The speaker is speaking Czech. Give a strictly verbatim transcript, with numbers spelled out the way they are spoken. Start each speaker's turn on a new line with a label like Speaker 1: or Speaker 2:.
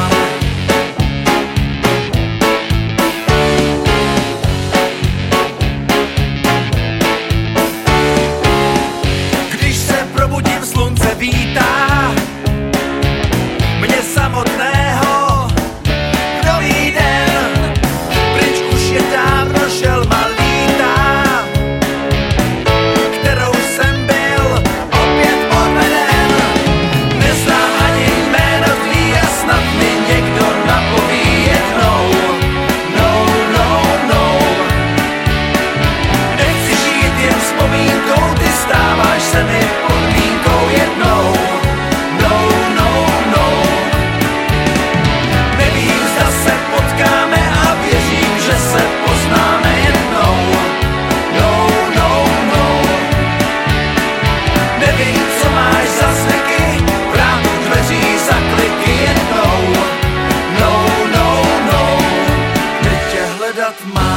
Speaker 1: Když se probudím, slunce vítá mě samotného. Nový den, pryč už je dávno šel malíta, kterou jsem byl opět odveden. Neznám ani jméno tvý a snad mi někdo napoví jednou. No, no, no. Nechci žít jen vzpomínkou, ty stáváš se mi podmínkou jednou. No, no, no. Nevím, zda se potkáme a věřím, že se poznáme jednou. No, no, no. Nevím, co máš za zvyky, vrátu dveří za kliky jednou. No, no, no. Teď tě hledat mám.